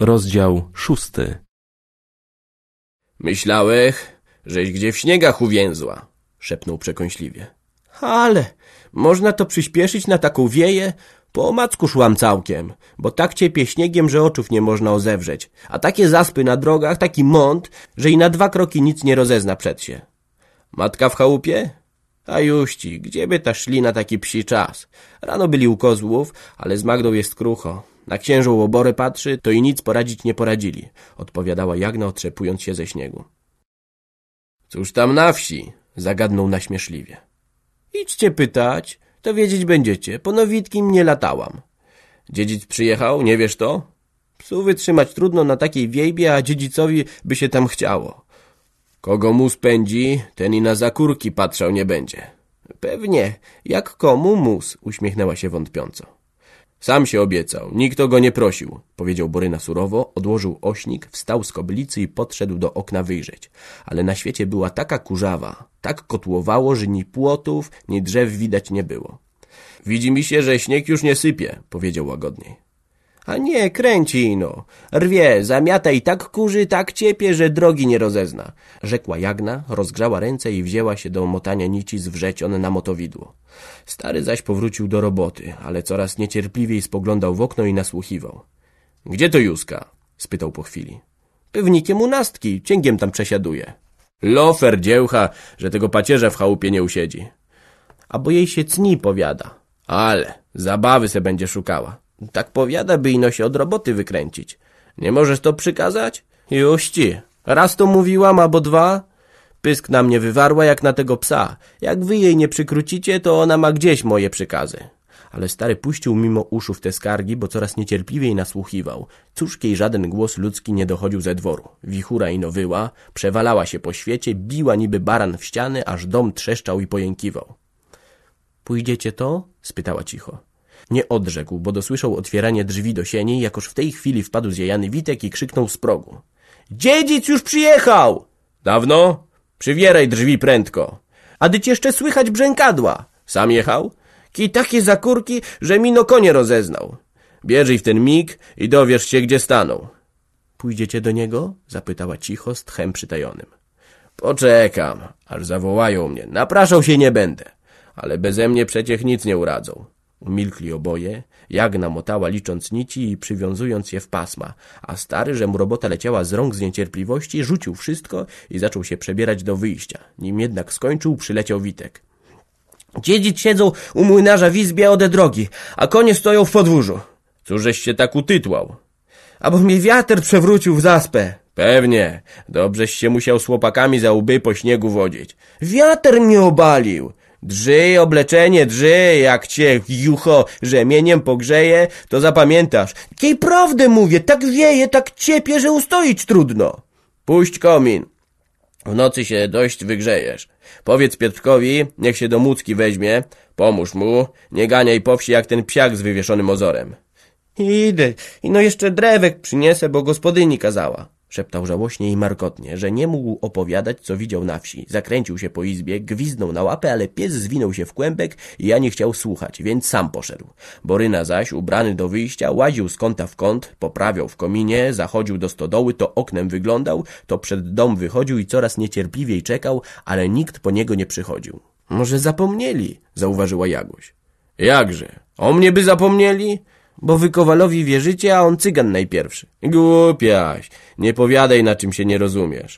Rozdział 6. Myślałech, żeś gdzie w śniegach uwięzła, szepnął przekąśliwie. Ale można to przyspieszyć na taką wieję? Po omacku szłam całkiem, bo tak ciepie śniegiem, że oczów nie można ozewrzeć. A takie zaspy na drogach, taki mąt, że i na 2 kroki nic nie rozezna przed się. Matka w chałupie? A juści, gdzie by ta szli na taki psi czas? Rano byli u kozłów, ale z Magdą jest krucho. Na księżą obory patrzy, to i nic poradzić nie poradzili, odpowiadała Jagna, otrzepując się ze śniegu. Cóż tam na wsi? Zagadnął naśmieszliwie. Idźcie pytać, to wiedzieć będziecie, po nowitkim nie latałam. Dziedzic przyjechał, nie wiesz to? Psu wytrzymać trudno na takiej wiejbie, a dziedzicowi by się tam chciało. Kogo mus pędzi, ten i na zakórki patrzał nie będzie. Pewnie, jak komu mus, uśmiechnęła się wątpiąco. Sam się obiecał, nikt go nie prosił, powiedział Boryna surowo, odłożył ośnik, wstał z kobylicy i podszedł do okna wyjrzeć. Ale na świecie była taka kurzawa, tak kotłowało, że ni płotów, ni drzew widać nie było. Widzi mi się, że śnieg już nie sypie, powiedział łagodniej. A nie, kręci ino. Rwie, zamiata i tak kurzy, tak ciepie, że drogi nie rozezna, rzekła Jagna, rozgrzała ręce i wzięła się do motania nici z wrzecion na motowidło. Stary zaś powrócił do roboty, ale coraz niecierpliwiej spoglądał w okno i nasłuchiwał. Gdzie to Józka? Spytał po chwili. Pewnikiem u Nastki, cięgiem tam przesiaduje. Lofer dziełcha, że tego pacierza w chałupie nie usiedzi. A bo jej się cni, powiada. Ale zabawy se będzie szukała. Tak powiada, by ino się od roboty wykręcić. Nie możesz to przykazać? Juści. Raz to mówiłam, albo 2. Pysk na mnie wywarła jak na tego psa. Jak wy jej nie przykrócicie, to ona ma gdzieś moje przykazy. Ale stary puścił mimo uszu w te skargi, bo coraz niecierpliwiej nasłuchiwał. Cóżkiej żaden głos ludzki nie dochodził ze dworu. Wichura ino wyła, przewalała się po świecie, biła niby baran w ściany, aż dom trzeszczał i pojękiwał. Pójdziecie to? Spytała cicho. Nie odrzekł, bo dosłyszał otwieranie drzwi do sieni, jakoż w tej chwili wpadł zjajany Witek i krzyknął z progu. Dziedzic już przyjechał! Dawno? Przywieraj drzwi prędko. A dyć jeszcze słychać brzękadła. Sam jechał? Ki takie zakórki, że mino konie rozeznał. Bierzij w ten mig i dowiesz się, gdzie stanął. Pójdziecie do niego? Zapytała cicho, z tchem przytajonym. Poczekam, aż zawołają mnie. Napraszał się nie będę, ale beze mnie przecież nic nie uradzą. Umilkli oboje, Jagna motała licząc nici i przywiązując je w pasma, a stary, że mu robota leciała z rąk z niecierpliwości, rzucił wszystko i zaczął się przebierać do wyjścia. Nim jednak skończył, przyleciał Witek. Dziedzic siedzą u młynarza w izbie ode drogi, a konie stoją w podwórzu. Cóżeś się tak utytłał? A bo mnie wiatr przewrócił w zaspę. Pewnie, dobrześ się musiał z chłopakami za łby po śniegu wodzić. Wiatr mnie obalił. Drży, obleczenie, drży, jak cię, jucho, rzemieniem pogrzeje, to zapamiętasz. Kiej prawdę mówię, tak wieje, tak ciepie, że ustoić trudno. Puść komin. W nocy się dość wygrzejesz. Powiedz Piotrkowi, niech się do Mucki weźmie, pomóż mu, nie ganiaj po wsi jak ten psiak z wywieszonym ozorem. Idę, i no jeszcze drewek przyniesę, bo gospodyni kazała. Szeptał żałośnie i markotnie, że nie mógł opowiadać, co widział na wsi. Zakręcił się po izbie, gwizdnął na łapę, ale pies zwinął się w kłębek i ja nie chciał słuchać, więc sam poszedł. Boryna zaś, ubrany do wyjścia, łaził z kąta w kąt, poprawiał w kominie, zachodził do stodoły, to oknem wyglądał, to przed dom wychodził i coraz niecierpliwiej czekał, ale nikt po niego nie przychodził. Może zapomnieli, zauważyła Jagoś. Jakże? O mnie by zapomnieli? Bo wy Kowalowi wierzycie, a on cygan najpierwszy. Głupiaś, nie powiadaj, na czym się nie rozumiesz.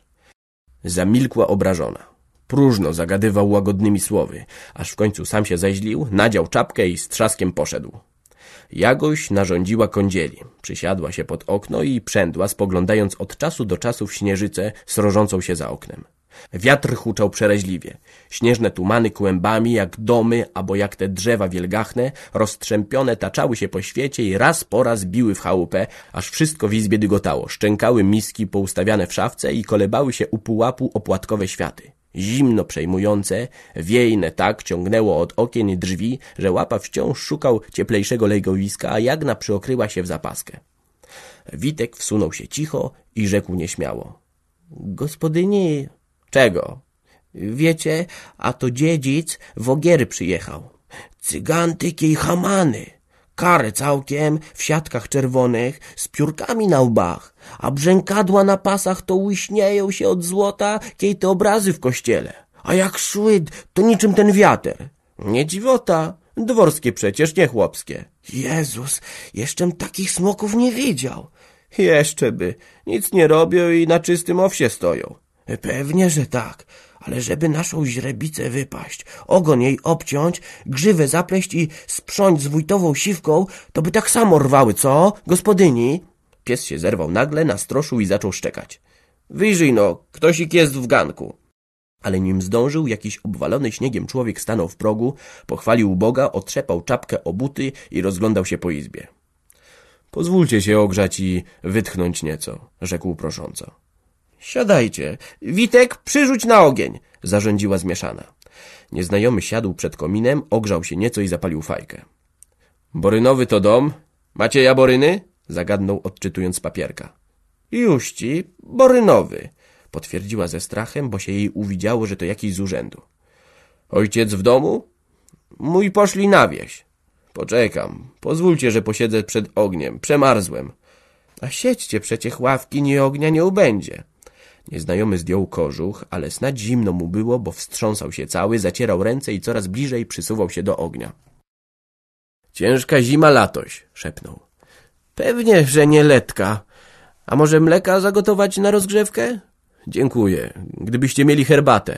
Zamilkła obrażona. Próżno zagadywał łagodnymi słowy, aż w końcu sam się zeźlił, nadział czapkę i z trzaskiem poszedł. Jagoś narządziła kądzieli. Przysiadła się pod okno i przędła, spoglądając od czasu do czasu w śnieżycę srożącą się za oknem. Wiatr huczał przeraźliwie. Śnieżne tumany kłębami, jak domy, albo jak te drzewa wielgachne, rozstrzępione taczały się po świecie i raz po raz biły w chałupę, aż wszystko w izbie dygotało. Szczękały miski poustawiane w szafce i kolebały się u pułapu opłatkowe światy. Zimno przejmujące, wiejne tak ciągnęło od okien i drzwi, że łapa wciąż szukał cieplejszego legowiska, a Jagna przyokryła się w zapaskę. Witek wsunął się cicho i rzekł nieśmiało. Gospodyni... Czego? Wiecie, a to dziedzic w Ogiery przyjechał. Cygantyki i chamany. Karę całkiem, w siatkach czerwonych, z piórkami na łbach, a brzękadła na pasach to łyśnieją się od złota, kiej te obrazy w kościele. A jak szły, to niczym ten wiater. Nie dziwota, dworskie przecież, nie chłopskie. Jezus, jeszczem takich smoków nie widział. Jeszcze by, nic nie robią i na czystym owsie stoją. Pewnie, że tak, ale żeby naszą źrebicę wypaść, ogon jej obciąć, grzywę zapleść i sprząć z wójtową siwką, to by tak samo rwały, co, gospodyni? Pies się zerwał nagle, nastroszył i zaczął szczekać. Wyjrzyj no, ktośik jest w ganku. Ale nim zdążył, jakiś obwalony śniegiem człowiek stanął w progu, pochwalił Boga, otrzepał czapkę o buty i rozglądał się po izbie. Pozwólcie się ogrzać i wytchnąć nieco, rzekł prosząco. Siadajcie. Witek, przyrzuć na ogień, zarządziła zmieszana. Nieznajomy siadł przed kominem, ogrzał się nieco i zapalił fajkę. Borynowy to dom? Macie jaboryny? Zagadnął, odczytując z papierka. Juści, Borynowy, potwierdziła ze strachem, bo się jej uwidziało, że to jakiś z urzędu. Ojciec w domu? Mój poszli na wieś. Poczekam. Pozwólcie, że posiedzę przed ogniem. Przemarzłem. A siedźcie, przecie ławki, nie ognia nie ubędzie. Nieznajomy zdjął kożuch, ale snadź zimno mu było, bo wstrząsał się cały, zacierał ręce i coraz bliżej przysuwał się do ognia. Ciężka zima latoś, szepnął. Pewnie, że nie letka. A może mleka zagotować na rozgrzewkę? Dziękuję. Gdybyście mieli herbatę.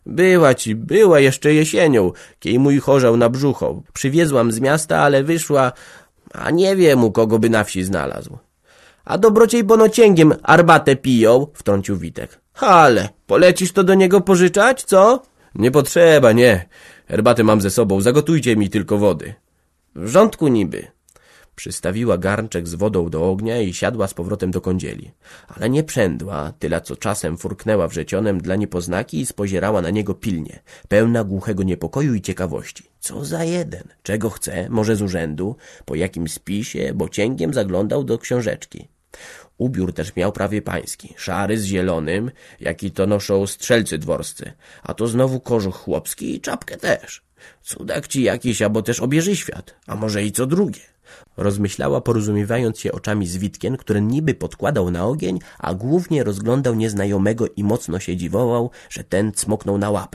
Była jeszcze jesienią, kiej mój chorzał na brzucho. Przywiezłam z miasta, ale wyszła, a nie wiem, u kogo by na wsi znalazł. A dobrociej bonocięgiem arbatę piją, wtrącił Witek. Ale, polecisz to do niego pożyczać, co? Nie potrzeba, nie. Herbatę mam ze sobą, zagotujcie mi tylko wody. W rządku niby. Przystawiła garnczek z wodą do ognia i siadła z powrotem do kądzieli. Ale nie przędła, tyle co czasem furknęła wrzecionem dla niepoznaki i spozierała na niego pilnie, pełna głuchego niepokoju i ciekawości. Co za jeden? Czego chce? Może z urzędu? Po jakim spisie? Bo cięgiem zaglądał do książeczki. Ubiór też miał prawie pański, szary z zielonym, jaki to noszą strzelcy dworscy, a to znowu kożuch chłopski i czapkę też. Cudak ci jakiś, albo też obieży świat, a może i co drugie. Rozmyślała, porozumiewając się oczami z Witkiem, który niby podkładał na ogień, a głównie rozglądał nieznajomego i mocno się dziwował, że ten cmoknął na łapę.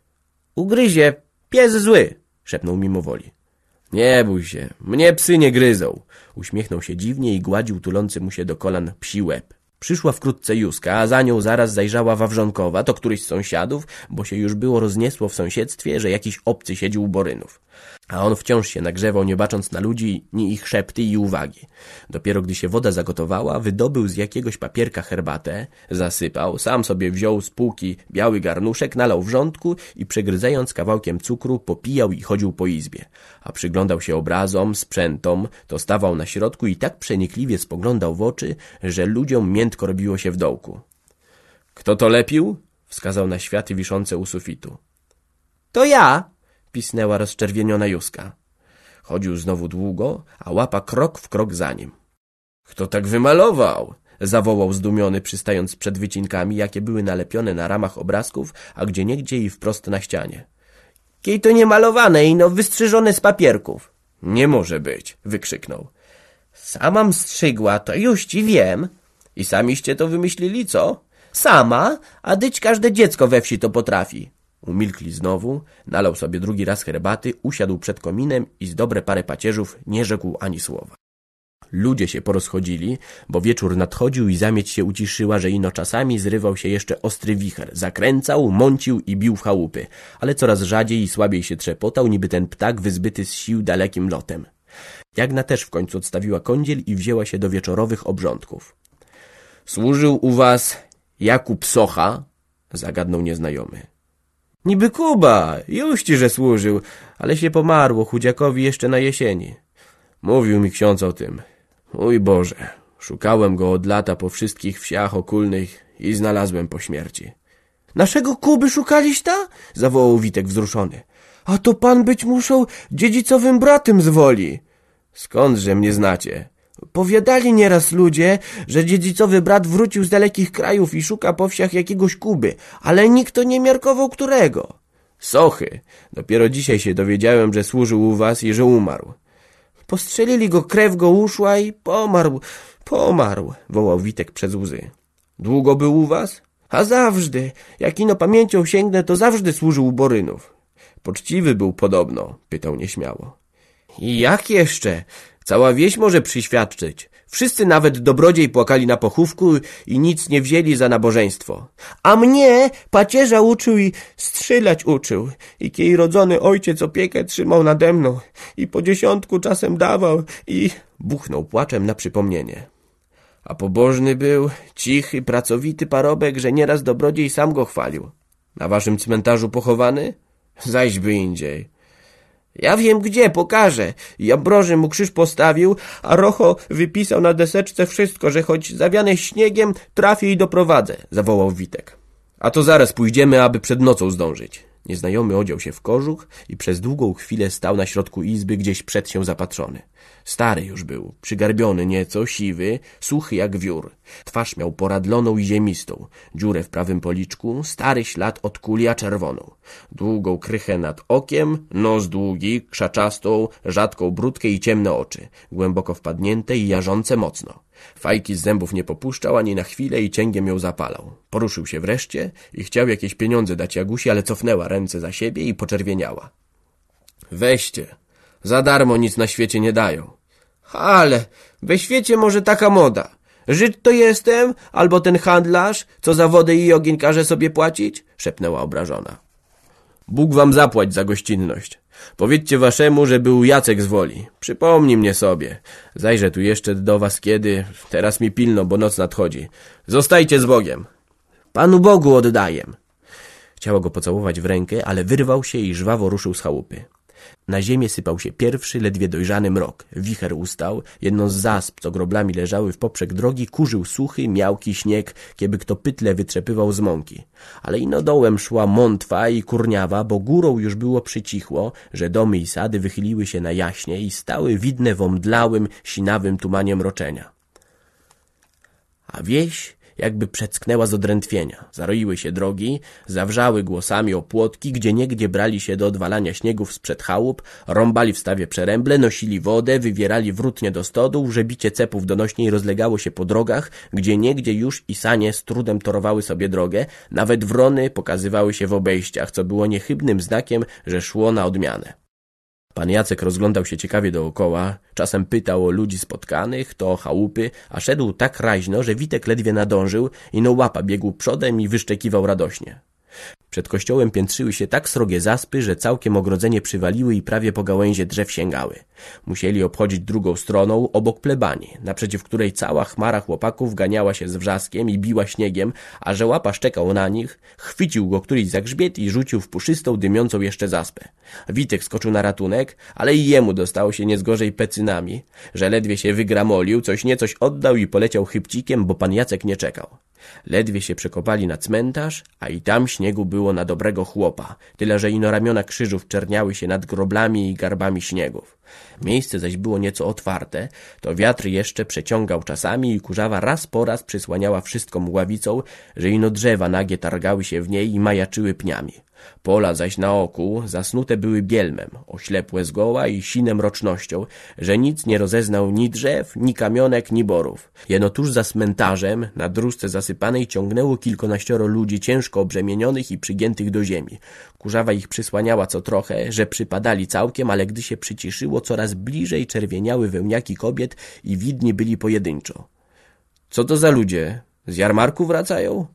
Ugryzie, pies zły, szepnął mimowoli. Nie bój się, mnie psy nie gryzą. Uśmiechnął się dziwnie i gładził tulący mu się do kolan psi łeb. Przyszła wkrótce Józka, a za nią zaraz zajrzała Wawrzonkowa, to któryś z sąsiadów, bo się już było rozniesło w sąsiedztwie, że jakiś obcy siedzi u Borynów. A on wciąż się nagrzewał, nie bacząc na ludzi, ni ich szepty i uwagi. Dopiero gdy się woda zagotowała, wydobył z jakiegoś papierka herbatę, zasypał, sam sobie wziął z półki biały garnuszek, nalał wrzątku i przegryzając kawałkiem cukru, popijał i chodził po izbie. A przyglądał się obrazom, sprzętom, to stawał na środku i tak przenikliwie spoglądał w oczy, że ludziom miętko robiło się w dołku. Kto to lepił? Wskazał na światy wiszące u sufitu. To ja! Pisnęła rozczerwieniona Józka. Chodził znowu długo, a łapa krok w krok za nim. Kto tak wymalował? Zawołał zdumiony, przystając przed wycinkami, jakie były nalepione na ramach obrazków, a gdzieniegdzie i wprost na ścianie. Kiej to nie malowane, ino wystrzyżone z papierków. Nie może być, wykrzyknął. Samam strzygła, to już ci wiem. I samiście to wymyślili, co? Sama, a dyć każde dziecko we wsi to potrafi. Umilkli znowu, nalał sobie drugi raz herbaty, usiadł przed kominem i z dobre parę pacierzów nie rzekł ani słowa. Ludzie się porozchodzili, bo wieczór nadchodził i zamieć się uciszyła, że ino czasami zrywał się jeszcze ostry wicher, zakręcał, mącił i bił w chałupy, ale coraz rzadziej i słabiej się trzepotał, niby ten ptak wyzbyty z sił dalekim lotem. Jagna też w końcu odstawiła kądziel i wzięła się do wieczorowych obrządków. Służył u was Jakub Socha? Zagadnął nieznajomy. Niby Kuba, juści, że służył, ale się pomarło chudziakowi jeszcze na jesieni. Mówił mi ksiądz o tym. Mój Boże, szukałem go od lata po wszystkich wsiach okulnych i znalazłem po śmierci. Naszego Kuby szukaliś ta? Zawołał Witek wzruszony. A to pan być muszą dziedzicowym bratem z Woli. Skądże mnie znacie? Powiadali nieraz ludzie, że dziedzicowy brat wrócił z dalekich krajów i szuka po wsiach jakiegoś Kuby, ale nikt to nie miarkował którego. Sochy. Dopiero dzisiaj się dowiedziałem, że służył u was i że umarł. Postrzelili go, krew go uszła i pomarł, wołał Witek przez łzy. Długo był u was? A zawsze, jak ino pamięcią sięgnę, to zawsze służył u Borynów. Poczciwy był podobno, pytał nieśmiało. I jak jeszcze? Cała wieś może przyświadczyć. Wszyscy, nawet dobrodziej, płakali na pochówku i nic nie wzięli za nabożeństwo. A mnie pacierza uczył i strzelać uczył. I kiej rodzony ojciec opiekę trzymał nade mną. I po 10 czasem dawał i... Buchnął płaczem na przypomnienie. A pobożny był, cichy, pracowity parobek, że nieraz dobrodziej sam go chwalił. Na waszym cmentarzu pochowany? Zaś by indziej. Ja wiem gdzie, pokażę. Jabroży mu krzyż postawił, a Rocho wypisał na deseczce wszystko, że choć zawiane śniegiem, trafię i doprowadzę, zawołał Witek. A to zaraz pójdziemy, aby przed nocą zdążyć. Nieznajomy odział się w kożuch i przez długą chwilę stał na środku izby, gdzieś przed się zapatrzony. Stary już był, przygarbiony nieco, siwy, suchy jak wiór. Twarz miał poradloną i ziemistą, dziurę w prawym policzku, stary ślad od kulia czerwoną. Długą krychę nad okiem, nos długi, krzaczastą, rzadką brudkę i ciemne oczy, głęboko wpadnięte i jarzące mocno. Fajki z zębów nie popuszczał ani na chwilę i cięgiem ją zapalał. Poruszył się wreszcie i chciał jakieś pieniądze dać Jagusi, ale cofnęła ręce za siebie i poczerwieniała. Weźcie, za darmo nic na świecie nie dają. Ale we świecie może taka moda. Żyd to jestem, albo ten handlarz, co za wodę i ogień każe sobie płacić? Szepnęła obrażona. Bóg wam zapłać za gościnność. Powiedzcie waszemu, że był Jacek z Woli. Przypomnij mnie sobie. Zajrzę tu jeszcze do was kiedy. Teraz mi pilno, bo noc nadchodzi. Zostajcie z Bogiem. Panu Bogu oddaję. Chciała go pocałować w rękę, ale wyrwał się i żwawo ruszył z chałupy. Na ziemię sypał się pierwszy, ledwie dojrzany mrok. Wicher ustał, jedną z zasp, co groblami leżały w poprzek drogi, kurzył suchy, miałki śnieg, kieby kto pytle wytrzepywał z mąki. Ale ino dołem szła mątwa i kurniawa, bo górą już było przycichło, że domy i sady wychyliły się na jaśnie i stały widne w omdlałym, sinawym tumanie mroczenia. A wieś jakby przecknęła z odrętwienia. Zaroiły się drogi, zawrzały głosami opłotki, gdzieniegdzie brali się do odwalania śniegów sprzed chałup, rąbali w stawie przeręble, nosili wodę, wywierali wrótnie do stodół, że bicie cepów donośniej rozlegało się po drogach, gdzieniegdzie już i sanie z trudem torowały sobie drogę, nawet wrony pokazywały się w obejściach, co było niechybnym znakiem, że szło na odmianę. Pan Jacek rozglądał się ciekawie dookoła, czasem pytał o ludzi spotkanych, to o chałupy, a szedł tak raźno, że Witek ledwie nadążył i no łapa biegł przodem i wyszczekiwał radośnie. Przed kościołem piętrzyły się tak srogie zaspy, że całkiem ogrodzenie przywaliły i prawie po gałęzie drzew sięgały. Musieli obchodzić drugą stroną, obok plebanii, naprzeciw której cała chmara chłopaków ganiała się z wrzaskiem i biła śniegiem, a że łapa szczekał na nich, chwycił go któryś za grzbiet i rzucił w puszystą, dymiącą jeszcze zaspę. Witek skoczył na ratunek, ale i jemu dostało się nie zgorzej pecynami, że ledwie się wygramolił, coś niecoś oddał i poleciał chybcikiem, bo pan Jacek nie czekał. Ledwie się przekopali na cmentarz, a i tam śniegu było na dobrego chłopa, tyle że ino ramiona krzyżów czerniały się nad groblami i garbami śniegów. Miejsce zaś było nieco otwarte, to wiatr jeszcze przeciągał czasami i kurzawa raz po raz przysłaniała wszystko mgławicą, że ino drzewa nagie targały się w niej i majaczyły pniami. Pola zaś na oku zasnute były bielmem, oślepłe zgoła i sinem rocznością, że nic nie rozeznał ni drzew, ni kamionek, ni borów. Jeno tuż za cmentarzem, na dróżce zasypanej ciągnęło kilkanaścioro ludzi ciężko obrzemienionych i przygiętych do ziemi. Kurzawa ich przysłaniała co trochę, że przypadali całkiem, ale gdy się przyciszyło, coraz bliżej czerwieniały wełniaki kobiet i widni byli pojedynczo. Co to za ludzie? Z jarmarku wracają?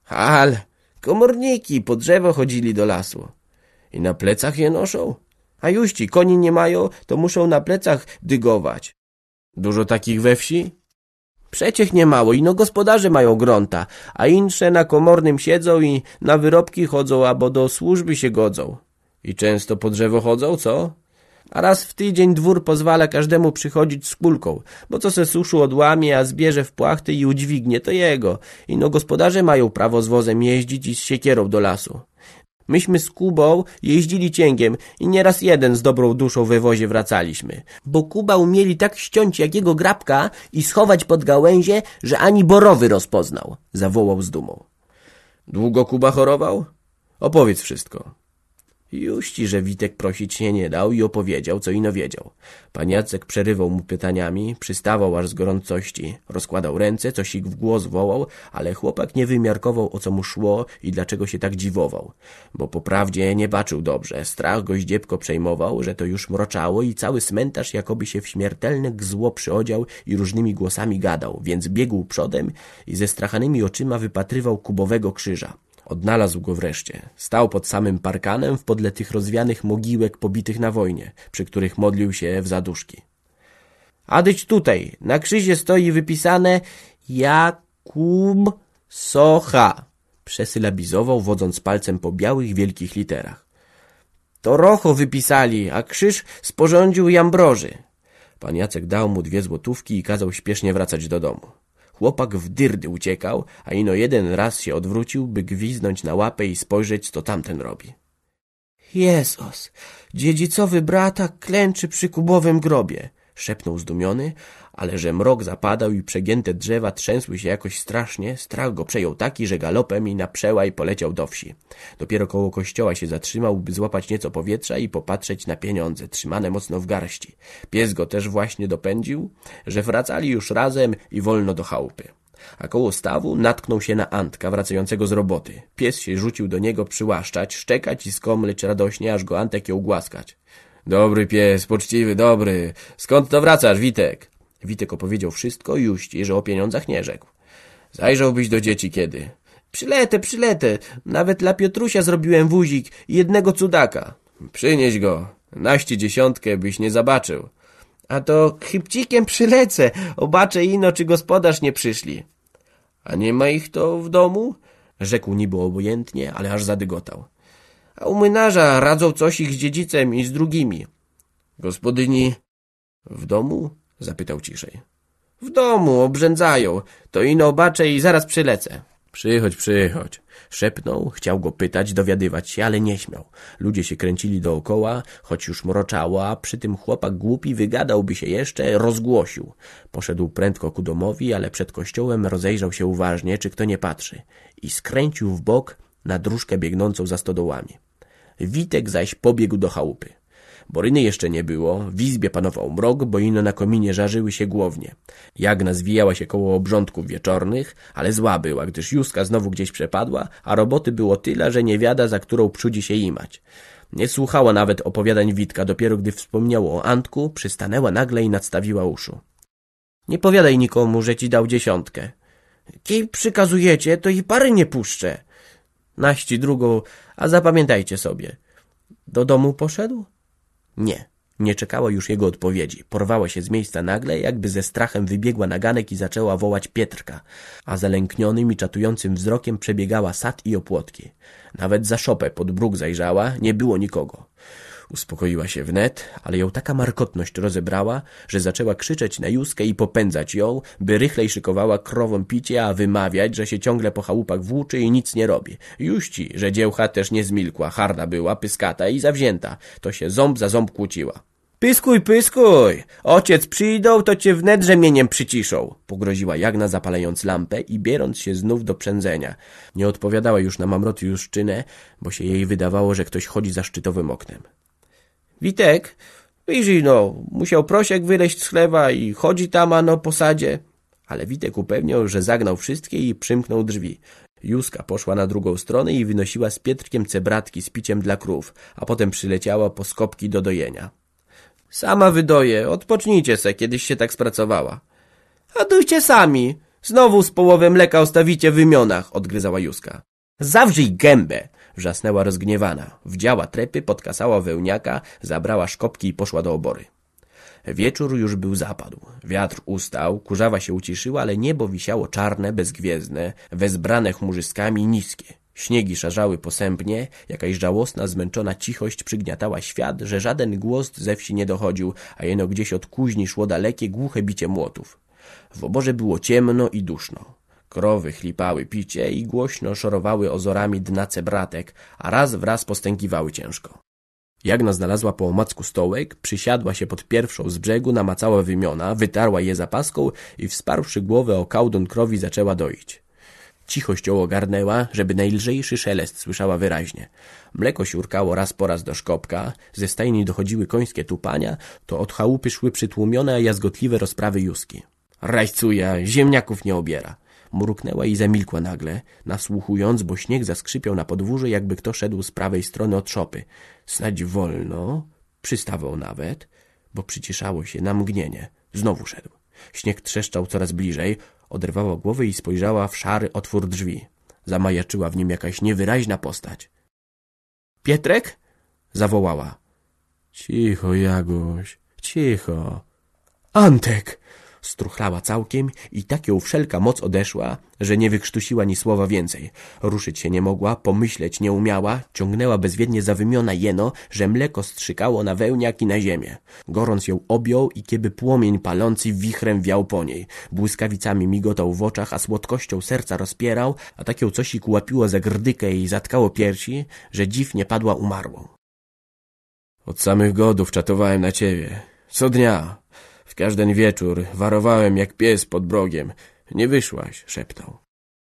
Ale komorniki po drzewo chodzili do lasu. I na plecach je noszą? A juści, koni nie mają, to muszą na plecach dygować. Dużo takich we wsi? Przeciech nie mało, ino gospodarze mają grunta, a insze na komornym siedzą i na wyrobki chodzą, albo do służby się godzą. I często po drzewo chodzą, co? A raz w tydzień dwór pozwala każdemu przychodzić z kulką, bo co se suszu odłamie, a zbierze w płachty i udźwignie, to jego. Ino gospodarze mają prawo z wozem jeździć i z siekierą do lasu. Myśmy z Kubą jeździli cięgiem i nieraz jeden z dobrą duszą we wozie wracaliśmy, bo Kuba umieli tak ściąć jakiego grabka i schować pod gałęzie, że ani borowy rozpoznał, zawołał z dumą. Długo Kuba chorował? Opowiedz wszystko. Juści, że Witek prosić się nie dał i opowiedział, co ino wiedział. Pan Jacek przerywał mu pytaniami, przystawał aż z gorącości, rozkładał ręce, coś ich w głos wołał, ale chłopak nie wymiarkował, o co mu szło i dlaczego się tak dziwował. Bo po prawdzie nie baczył dobrze, strach go zdziepko przejmował, że to już mroczało i cały cmentarz jakoby się w śmiertelne zło przyodział i różnymi głosami gadał, więc biegł przodem i ze strachanymi oczyma wypatrywał kubowego krzyża. Odnalazł go wreszcie. Stał pod samym parkanem w podle tych rozwianych mogiłek pobitych na wojnie, przy których modlił się w zaduszki. Adyć tutaj, na krzyzie stoi wypisane Jakub Socha, przesylabizował, wodząc palcem po białych, wielkich literach. To Rocho wypisali, a krzyż sporządził Jambroży. Pan Jacek dał mu 2 złotówki i kazał śpiesznie wracać do domu. Chłopak w dyrdy uciekał, a ino jeden raz się odwrócił, by gwiznąć na łapę i spojrzeć, co tamten robi. Jezus, dziedzicowy brata klęczy przy kubowym grobie, szepnął zdumiony, ale że mrok zapadał i przegięte drzewa trzęsły się jakoś strasznie, strach go przejął taki, że galopem i na przełaj poleciał do wsi. Dopiero koło kościoła się zatrzymał, by złapać nieco powietrza i popatrzeć na pieniądze, trzymane mocno w garści. Pies go też właśnie dopędził, że wracali już razem i wolno do chałupy. A koło stawu natknął się na Antka wracającego z roboty. Pies się rzucił do niego przyłaszczać, szczekać i skomleć radośnie, aż go Antek jął głaskać. Dobry pies, poczciwy, dobry. Skąd to wracasz, Witek? Witek opowiedział wszystko i Juści, że o pieniądzach nie rzekł. Zajrzałbyś do dzieci kiedy? Przyletę. Nawet dla Piotrusia zrobiłem wuzik i jednego cudaka. Przynieś go. Naści 10 byś nie zobaczył. A to chybcikiem przylecę. Obaczę ino, czy gospodarz nie przyszli. A nie ma ich to w domu? Rzekł niby obojętnie, ale aż zadygotał. A u młynarza radzą coś ich z dziedzicem i z drugimi. Gospodyni w domu? Zapytał ciszej. W domu, obrzędzają. To ino obaczę i zaraz przylecę. Przychodź. Szepnął, chciał go pytać, dowiadywać się, ale nie śmiał. Ludzie się kręcili dookoła, choć już mroczało, a przy tym chłopak głupi wygadałby się jeszcze, rozgłosił. Poszedł prędko ku domowi, ale przed kościołem rozejrzał się uważnie, czy kto nie patrzy. I skręcił w bok na dróżkę biegnącą za stodołami. Witek zaś pobiegł do chałupy. Boryny jeszcze nie było, w izbie panował mrok, bo ino na kominie żarzyły się głownie. Jagna zwijała się koło obrządków wieczornych, ale zła była, gdyż Józka znowu gdzieś przepadła, a roboty było tyle, że nie wiada, za którą przudzi się imać. Nie słuchała nawet opowiadań Witka, dopiero gdy wspomniało o Antku, przystanęła nagle i nadstawiła uszu. Nie powiadaj nikomu, że ci dał 10. Kiej przykazujecie, to i pary nie puszczę. Naści drugą, a zapamiętajcie sobie. Do domu poszedł? Nie czekała już jego odpowiedzi. Porwała się z miejsca nagle, jakby ze strachem wybiegła na ganek i zaczęła wołać Pietrka, a zalęknionym i czatującym wzrokiem przebiegała sad i opłotki. Nawet za szopę pod bruk zajrzała, nie było nikogo. Uspokoiła się wnet, ale ją taka markotność rozebrała, że zaczęła krzyczeć na Józkę i popędzać ją, by rychlej szykowała krowom picie, a wymawiać, że się ciągle po chałupach włóczy i nic nie robi. Juści, że dziełcha też nie zmilkła, harda była, pyskata i zawzięta, to się ząb za ząb kłóciła. Pyskuj, ojciec przyjdą, to cię wnet rzemieniem przyciszą, pogroziła Jagna, zapalając lampę i bierąc się znów do przędzenia. Nie odpowiadała już na mamroty Juszczynę, bo się jej wydawało, że ktoś chodzi za szczytowym oknem. Witek, wyjrzyj no, musiał prosiek wyleźć z chlewa i chodzi tam ano po sadzie. Ale Witek upewniał, że zagnał wszystkie i przymknął drzwi. Józka poszła na drugą stronę i wynosiła z Pietrkiem cebratki z piciem dla krów, a potem przyleciała po skopki do dojenia. Sama wydoję, odpocznijcie se, kiedyś się tak spracowała. A dujcie sami, znowu z połowę mleka ostawicie w imionach, odgryzała Józka. Zawrzyj gębę, wrzasnęła rozgniewana. Wdziała trepy, podkasała wełniaka, zabrała szkopki i poszła do obory. Wieczór już był zapadł. Wiatr ustał, kurzawa się uciszyła, ale niebo wisiało czarne, bezgwiezdne, wezbrane chmurzyskami, niskie. Śniegi szarzały posępnie, jakaś żałosna, zmęczona cichość przygniatała świat, że żaden głos ze wsi nie dochodził, a jeno gdzieś od kuźni szło dalekie, głuche bicie młotów. W oborze było ciemno i duszno. Krowy chlipały picie i głośno szorowały ozorami dna cebratek, a raz wraz postękiwały ciężko. Jagna znalazła po omacku stołek, przysiadła się pod pierwszą z brzegu, namacała wymiona, wytarła je zapaską i wsparłszy głowę o kałdon krowi zaczęła doić. Cichość ją ogarnęła, żeby najlżejszy szelest słyszała wyraźnie. Mleko siurkało raz po raz do szkopka, ze stajni dochodziły końskie tupania, to od chałupy szły przytłumione, a jazgotliwe rozprawy Józki. Rajcuja, ziemniaków nie obiera. Mruknęła i zamilkła nagle, nasłuchując, bo śnieg zaskrzypiał na podwórze, jakby kto szedł z prawej strony od szopy. Snadź wolno, przystawał nawet, bo przyciszało się na mgnienie. Znowu szedł. Śnieg trzeszczał coraz bliżej, oderwała głowę i spojrzała w szary otwór drzwi. Zamajaczyła w nim jakaś niewyraźna postać. — Pietrek? — zawołała. — Cicho, Jagoś, cicho. — Antek! Struchlała całkiem i tak ją wszelka moc odeszła, że nie wykrztusiła ni słowa więcej. Ruszyć się nie mogła, pomyśleć nie umiała, ciągnęła bezwiednie za wymiona jeno, że mleko strzykało na wełniak i na ziemię. Gorąc ją objął i kieby płomień palący wichrem wiał po niej. Błyskawicami migotał w oczach, a słodkością serca rozpierał, a tak ją cosik łapiło za grdykę i zatkało piersi, że dziwnie padła umarłą. Od samych godów czatowałem na ciebie. Co dnia. W każdy wieczór warowałem jak pies pod brogiem. Nie wyszłaś, szeptał.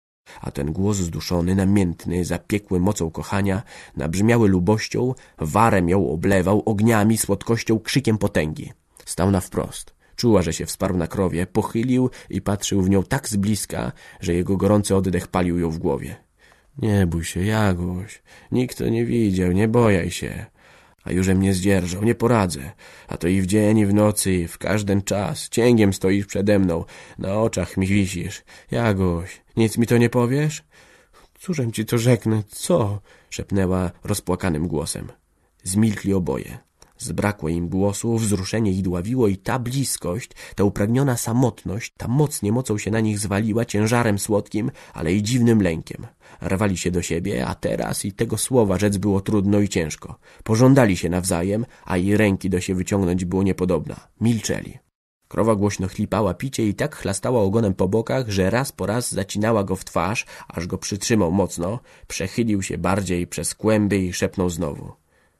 A ten głos zduszony, namiętny, zapiekły mocą kochania, nabrzmiały lubością, warem ją oblewał, ogniami, słodkością, krzykiem potęgi. Stał na wprost. Czuła, że się wsparł na krowie, pochylił i patrzył w nią tak z bliska, że jego gorący oddech palił ją w głowie. Nie bój się, Jagoś. Nikt to nie widział, nie bojaj się. A już mnie zdzierżał, nie poradzę. A to i w dzień, i w nocy, i w każdy czas. Cięgiem stoisz przede mną, na oczach mi wisisz. Jagoś, nic mi to nie powiesz? Cóżem ci to rzeknę, co? Szepnęła rozpłakanym głosem. Zmilkli oboje. Zbrakło im głosu, wzruszenie ich dławiło i ta bliskość, ta upragniona samotność, ta mocnie mocą się na nich zwaliła ciężarem słodkim, ale i dziwnym lękiem. Rwali się do siebie, a teraz i tego słowa rzec było trudno i ciężko. Pożądali się nawzajem, a i ręki do się wyciągnąć było niepodobna. Milczeli. Krowa głośno chlipała picie i tak chlastała ogonem po bokach, że raz po raz zacinała go w twarz, aż go przytrzymał mocno, przechylił się bardziej przez kłęby i szepnął znowu.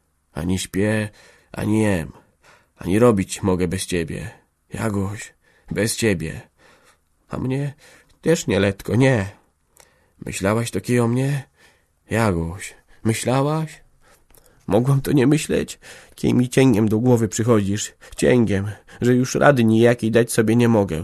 Ani śpię, ani jem, ani robić mogę bez ciebie. Jagoś, bez ciebie. A mnie też nie, letko, nie. Myślałaś takiej o mnie? Jagoś, myślałaś? Mogłam to nie myśleć? Kie mi cięgiem do głowy przychodzisz, cięgiem, że już rady nijakiej dać sobie nie mogę.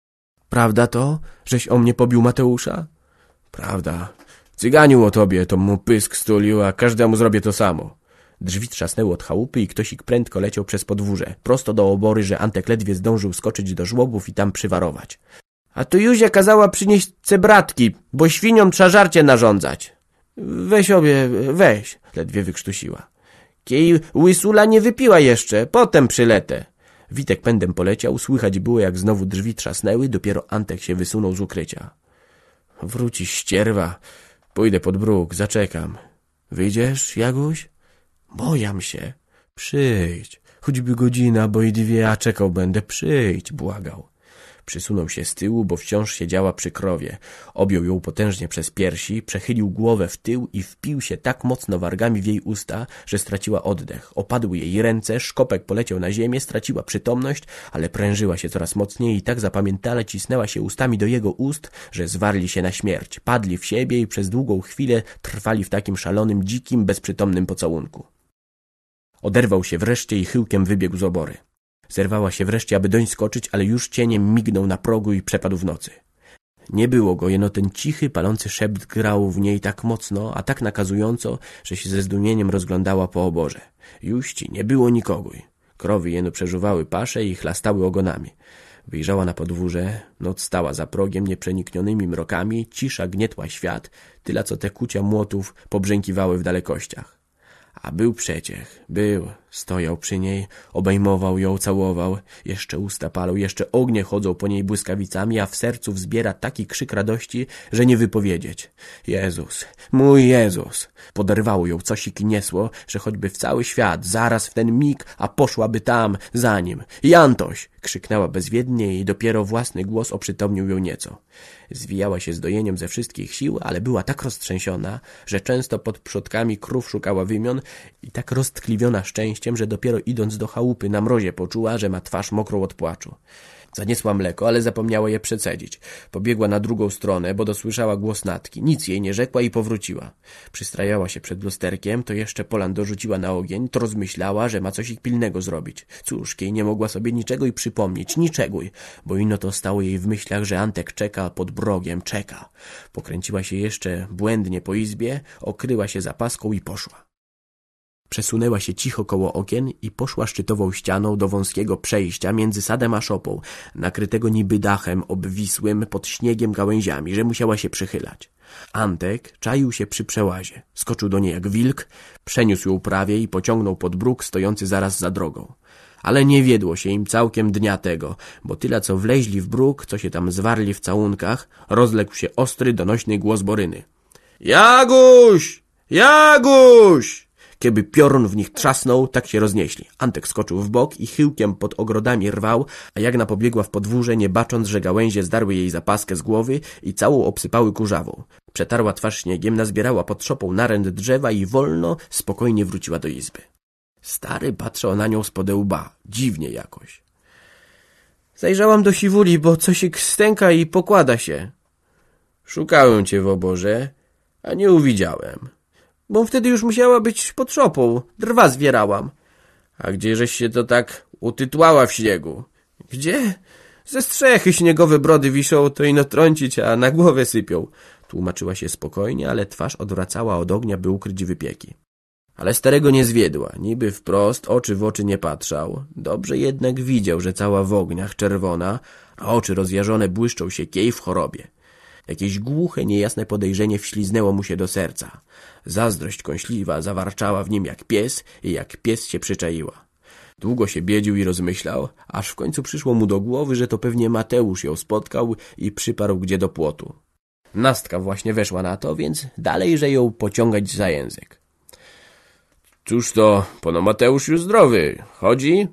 Prawda to, żeś o mnie pobił Mateusza? Prawda. Cyganił o tobie, to mu pysk stulił, a każdemu zrobię to samo. Drzwi trzasnęły od chałupy i ktośik prędko leciał przez podwórze, prosto do obory, że Antek ledwie zdążył skoczyć do żłobów i tam przywarować. A tu Józia kazała przynieść cebratki, bo świniom trzeba żarcie narządzać. Weź obie, weź, ledwie wykrztusiła. Kiej łysula nie wypiła jeszcze, potem przyletę. Witek pędem poleciał, słychać było jak znowu drzwi trzasnęły, dopiero Antek się wysunął z ukrycia. Wróci ścierwa, pójdę pod bruk, zaczekam. Wyjdziesz, Jaguś? Bojam się. Przyjdź, choćby godzina, bo i dwie, a czekał będę, przyjdź, błagał. Przysunął się z tyłu, bo wciąż siedziała przy krowie. Objął ją potężnie przez piersi, przechylił głowę w tył i wpił się tak mocno wargami w jej usta, że straciła oddech. Opadły jej ręce, szkopek poleciał na ziemię, straciła przytomność, ale prężyła się coraz mocniej i tak zapamiętale cisnęła się ustami do jego ust, że zwarli się na śmierć. Padli w siebie i przez długą chwilę trwali w takim szalonym, dzikim, bezprzytomnym pocałunku. Oderwał się wreszcie i chyłkiem wybiegł z obory. Zerwała się wreszcie, aby doń skoczyć, ale już cieniem mignął na progu i przepadł w nocy. Nie było go, jeno ten cichy, palący szept grał w niej tak mocno, a tak nakazująco, że się ze zdumieniem rozglądała po oborze. Juści nie było nikogo. Krowy jeno przeżuwały pasze i chlastały ogonami. Wyjrzała na podwórze, noc stała za progiem nieprzeniknionymi mrokami, cisza gnietła świat, tyle co te kucia młotów pobrzękiwały w dalekościach. A był przeciech, był, stojał przy niej, obejmował ją, całował, jeszcze usta palą, jeszcze ognie chodzą po niej błyskawicami, a w sercu wzbiera taki krzyk radości, że nie wypowiedzieć. Jezus, mój Jezus! Poderwało ją cosik i niesło, że choćby w cały świat, zaraz w ten mig, a poszłaby tam, za nim. Jantoś! Krzyknęła bezwiednie i dopiero własny głos oprzytomnił ją nieco. Zwijała się z dojeniem ze wszystkich sił, ale była tak roztrzęsiona, że często pod przodkami krów szukała wymion i tak roztkliwiona szczęściem, że dopiero idąc do chałupy na mrozie poczuła, że ma twarz mokrą od płaczu. Zaniesła mleko, ale zapomniała je przecedzić. Pobiegła na drugą stronę, bo dosłyszała głos Natki. Nic jej nie rzekła i powróciła. Przystrajała się przed lusterkiem, to jeszcze Polan dorzuciła na ogień, to rozmyślała, że ma coś pilnego zrobić. Cóż, jej nie mogła sobie niczego i przypomnieć, niczego, bo ino to stało jej w myślach, że Antek czeka pod brogiem, czeka. Pokręciła się jeszcze błędnie po izbie, okryła się zapaską i poszła. Przesunęła się cicho koło okien i poszła szczytową ścianą do wąskiego przejścia między sadem a szopą, nakrytego niby dachem obwisłym pod śniegiem gałęziami, że musiała się przychylać. Antek czaił się przy przełazie. Skoczył do niej jak wilk, przeniósł ją prawie i pociągnął pod bruk stojący zaraz za drogą. Ale nie wiedło się im całkiem dnia tego, bo tyle co wleźli w bruk, co się tam zwarli w całunkach, rozległ się ostry, donośny głos Boryny. Jaguś! Jaguś! Kiedy piorun w nich trzasnął, tak się roznieśli. Antek skoczył w bok i chyłkiem pod ogrodami rwał, a Jagna pobiegła w podwórze, nie bacząc, że gałęzie zdarły jej zapaskę z głowy i całą obsypały kurzawą. Przetarła twarz śniegiem, nazbierała pod szopą naręt drzewa i wolno, spokojnie wróciła do izby. Stary patrzył na nią spod łba, dziwnie jakoś. Zajrzałam do siwuli, bo coś stęka i pokłada się. Szukałem cię w oborze, a nie uwidziałem. Bo wtedy już musiała być pod szopą, drwa zwierałam. A gdzieżeś się to tak utytłała w śniegu? Gdzie? Ze strzechy śniegowe brody wiszą, to ino trącić, a na głowę sypią. Tłumaczyła się spokojnie, ale twarz odwracała od ognia, by ukryć wypieki. Ale starego nie zwiedła, niby wprost, oczy w oczy nie patrzał. Dobrze jednak widział, że cała w ogniach, czerwona, a oczy rozjażone błyszczą się kiej w chorobie. Jakieś głuche, niejasne podejrzenie wśliznęło mu się do serca. Zazdrość kąśliwa zawarczała w nim jak pies i jak pies się przyczaiła. Długo się biedził i rozmyślał, aż w końcu przyszło mu do głowy, że to pewnie Mateusz ją spotkał i przyparł gdzie do płotu. Nastka właśnie weszła na to, więc dalejże ją pociągać za język. Cóż to, pono Mateusz już zdrowy, chodzi?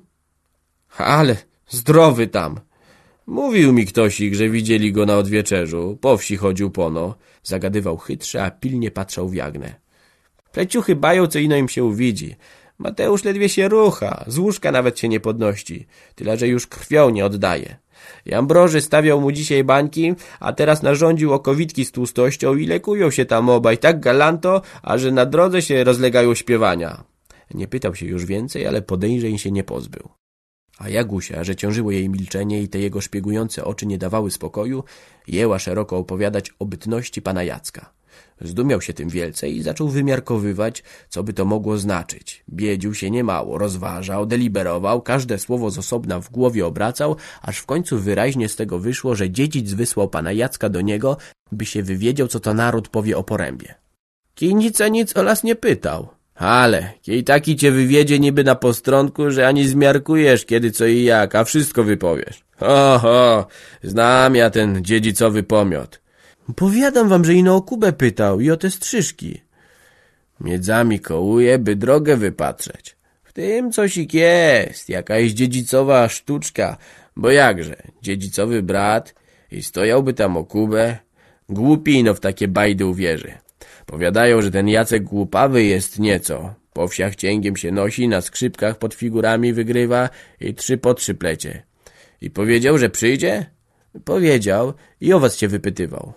Ale zdrowy tam. Mówił mi ktośik, że widzieli go na odwieczerzu, po wsi chodził pono, zagadywał chytrze, a pilnie patrzał w Jagnę. Pleciuchy bają, co ino im się uwidzi. Mateusz ledwie się rucha, z łóżka nawet się nie podnosi, tyle że już krwią nie oddaje. Jambroży stawiał mu dzisiaj bańki, a teraz narządził okowitki z tłustością i lekują się tam obaj tak galanto, a że na drodze się rozlegają śpiewania. Nie pytał się już więcej, ale podejrzeń się nie pozbył. A Jagusia, że ciążyło jej milczenie i te jego szpiegujące oczy nie dawały spokoju, jęła szeroko opowiadać o bytności pana Jacka. Zdumiał się tym wielce i zaczął wymiarkowywać, co by to mogło znaczyć. Biedził się niemało, rozważał, deliberował, każde słowo z osobna w głowie obracał, aż w końcu wyraźnie z tego wyszło, że dziedzic wysłał pana Jacka do niego, by się wywiedział, co to naród powie o porębie. Kinica nic o las nie pytał. Ale, kiej taki cię wywiedzie niby na postronku, że ani zmiarkujesz kiedy co i jak, a wszystko wypowiesz. Ho, znam ja ten dziedzicowy pomiot. Powiadam wam, że ino o Kubę pytał i o te strzyżki. Miedzami kołuje, by drogę wypatrzeć. W tym cosik jest, jakaś dziedzicowa sztuczka, bo jakże, dziedzicowy brat i stojałby tam o Kubę. Głupi ino w takie bajdy uwierzy. Powiadają, że ten Jacek głupawy jest nieco. Po wsiach cięgiem się nosi, na skrzypkach pod figurami wygrywa i 3 po 3 plecie. I powiedział, że przyjdzie? Powiedział i o was się wypytywał.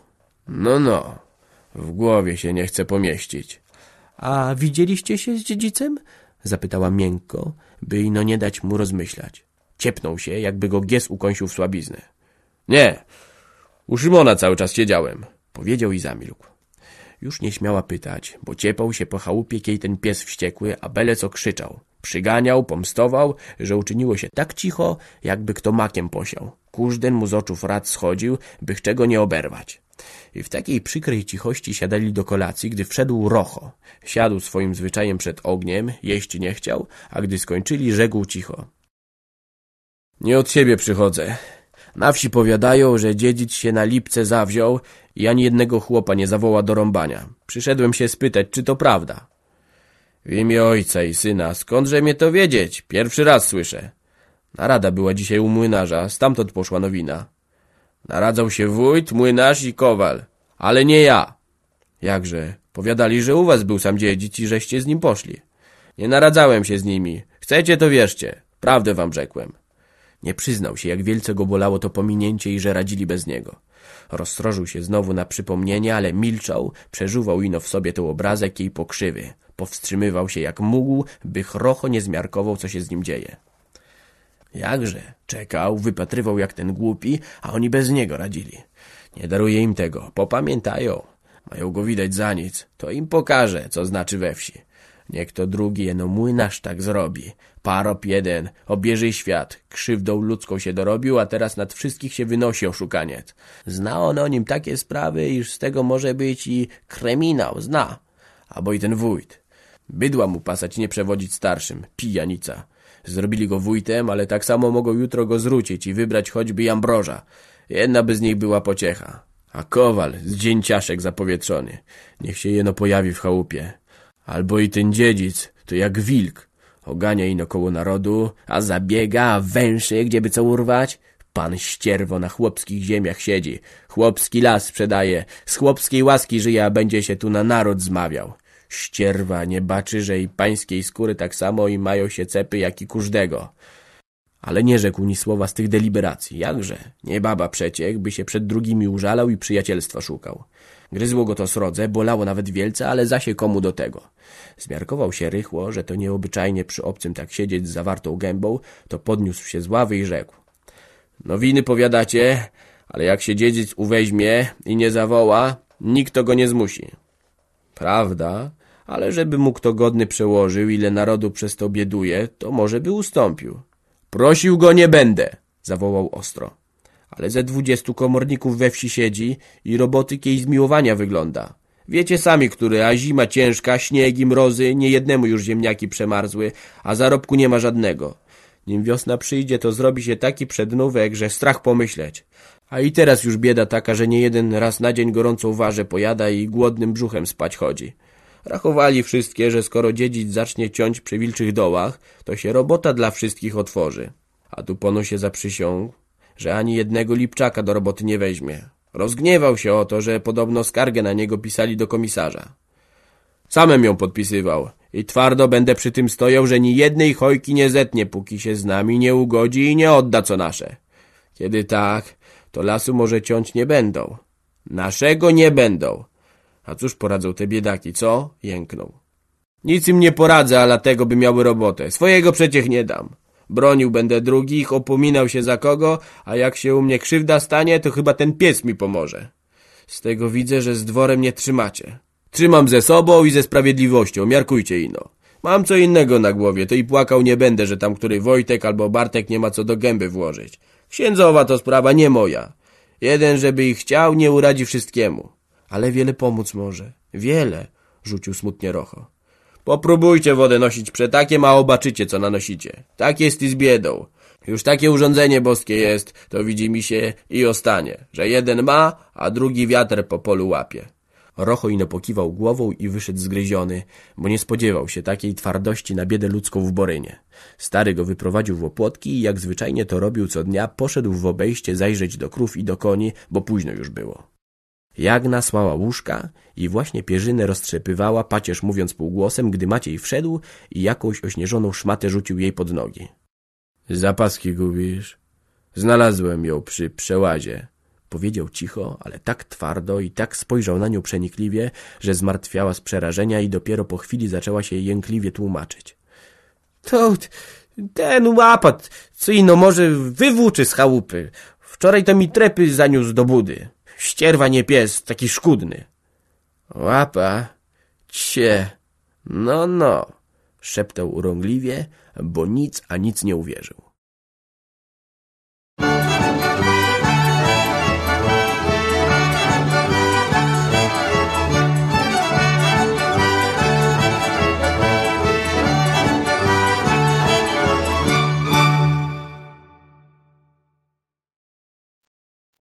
No, w głowie się nie chce pomieścić. A widzieliście się z dziedzicem? Zapytała miękko, by ino nie dać mu rozmyślać. Ciepnął się, jakby go gies ukąsił w słabiznę. Nie, u Szymona cały czas siedziałem, powiedział i zamilkł. Już nie śmiała pytać, bo ciepał się po chałupie kiej ten pies wściekły, a byle co krzyczał. Przyganiał, pomstował, że uczyniło się tak cicho, jakby kto makiem posiał. Kurzden mu z oczów rad schodził, by czego nie oberwać. I w takiej przykrej cichości siadali do kolacji, gdy wszedł Rocho. Siadł swoim zwyczajem przed ogniem, jeść nie chciał, a gdy skończyli, rzekł cicho. Nie od siebie przychodzę. Na wsi powiadają, że dziedzic się na lipce zawziął i ani jednego chłopa nie zawoła do rąbania. Przyszedłem się spytać, czy to prawda. W imię ojca i syna, skądże mnie to wiedzieć? Pierwszy raz słyszę. Narada była dzisiaj u młynarza, stamtąd poszła nowina. Naradzał się wójt, młynarz i kowal, ale nie ja. Jakże? Powiadali, że u was był sam dziedzic i żeście z nim poszli. Nie naradzałem się z nimi. Chcecie, to wierzcie. Prawdę wam rzekłem. Nie przyznał się, jak wielce go bolało to pominięcie i że radzili bez niego. Rozstrożył się znowu na przypomnienie, ale milczał, przeżuwał ino w sobie ten obrazek jej pokrzywy. Powstrzymywał się jak mógł, by Chrocho nie zmiarkował, co się z nim dzieje. Jakże? Czekał, wypatrywał jak ten głupi, a oni bez niego radzili. Nie daruje im tego, popamiętają. Mają go widać za nic, to im pokaże, co znaczy we wsi. Niech to drugi jeno młynarz tak zrobi. Parop jeden, obieży świat, krzywdą ludzką się dorobił, a teraz nad wszystkich się wynosi oszukaniec. Zna on o nim takie sprawy, iż z tego może być i kryminał, zna. Albo i ten wójt. Bydła mu pasać nie przewodzić starszym, pijanica. Zrobili go wójtem, ale tak samo mogą jutro go zrucić i wybrać choćby i Ambroża. Jedna by z nich była pociecha. A Kowal, zdzięciaszek zapowietrzony, niech się jeno pojawi w chałupie. Albo i ten dziedzic, to jak wilk. Ogania ino koło narodu, a zabiega, a węszy, gdzieby co urwać. Pan ścierwo na chłopskich ziemiach siedzi. Chłopski las sprzedaje, z chłopskiej łaski żyje, a będzie się tu na naród zmawiał. Ścierwa nie baczy, że i pańskiej skóry tak samo i mają się cepy, jak i każdego. Ale nie rzekł ni słowa z tych deliberacji. Jakże? Nie baba przeciek, by się przed drugimi użalał i przyjacielstwa szukał. Gryzło go to srodze, bolało nawet wielce, ale zasie komu do tego. Zmiarkował się rychło, że to nieobyczajnie przy obcym tak siedzieć z zawartą gębą, to podniósł się z ławy i rzekł. Nowiny powiadacie, ale jak się dziedzic uweźmie i nie zawoła, nikt to go nie zmusi. Prawda, ale żeby mu kto godny przełożył, ile narodu przez to bieduje, to może by ustąpił. Prosił go nie będę, zawołał ostro. Ale ze 20 komorników we wsi siedzi i roboty kiej zmiłowania wygląda. Wiecie sami, który, a zima ciężka, śniegi, mrozy, niejednemu już ziemniaki przemarzły, a zarobku nie ma żadnego. Nim wiosna przyjdzie, to zrobi się taki przednówek, że strach pomyśleć. A i teraz już bieda taka, że nie jeden raz na dzień gorącą warzę pojada i głodnym brzuchem spać chodzi. Rachowali wszystkie, że skoro dziedzic zacznie ciąć przy wilczych dołach, to się robota dla wszystkich otworzy. A tu pono się zaprzysiągł, że ani jednego lipczaka do roboty nie weźmie. Rozgniewał się o to, że podobno skargę na niego pisali do komisarza. Samem ją podpisywał i twardo będę przy tym stojał, że ni jednej chojki nie zetnie, póki się z nami nie ugodzi i nie odda co nasze. Kiedy tak, to lasu może ciąć nie będą. Naszego nie będą. A cóż poradzą te biedaki, co? Jęknął. Nic im nie poradzę, a dlatego by miały robotę. Swojego przeciech nie dam. Bronił będę drugich, opominał się za kogo, a jak się u mnie krzywda stanie, to chyba ten pies mi pomoże. Z tego widzę, że z dworem nie trzymacie. Trzymam ze sobą i ze sprawiedliwością, miarkujcie ino. Mam co innego na głowie, to i płakał nie będę, że tam który Wojtek albo Bartek nie ma co do gęby włożyć. Księdzowa to sprawa, nie moja. Jeden, żeby ich chciał, nie uradzi wszystkiemu. Ale wiele pomóc może. Wiele, rzucił smutnie Rocho. Popróbujcie wodę nosić przetakiem, a obaczycie, co nanosicie. Tak jest i z biedą. Już takie urządzenie boskie jest, to widzi mi się i ostanie, że jeden ma, a drugi wiatr po polu łapie. Rocho ino pokiwał głową i wyszedł zgryziony, bo nie spodziewał się takiej twardości na biedę ludzką w Borynie. Stary go wyprowadził w opłotki i jak zwyczajnie to robił co dnia, poszedł w obejście zajrzeć do krów i do koni, bo późno już było. Jagna słała łóżka i właśnie pierzynę roztrzepywała, pacierz mówiąc półgłosem, gdy Maciej wszedł i jakąś ośnieżoną szmatę rzucił jej pod nogi. Zapaski gubisz? Znalazłem ją przy przełazie. Powiedział cicho, ale tak twardo i tak spojrzał na nią przenikliwie, że zmartwiała z przerażenia i dopiero po chwili zaczęła się jękliwie tłumaczyć. To ten łapat, co ino może wywłóczy z chałupy. Wczoraj to mi trepy zaniósł do budy. Ścierwa nie pies, taki szkudny. Łapa? Cie. No, szeptał urągliwie, bo nic a nic nie uwierzył.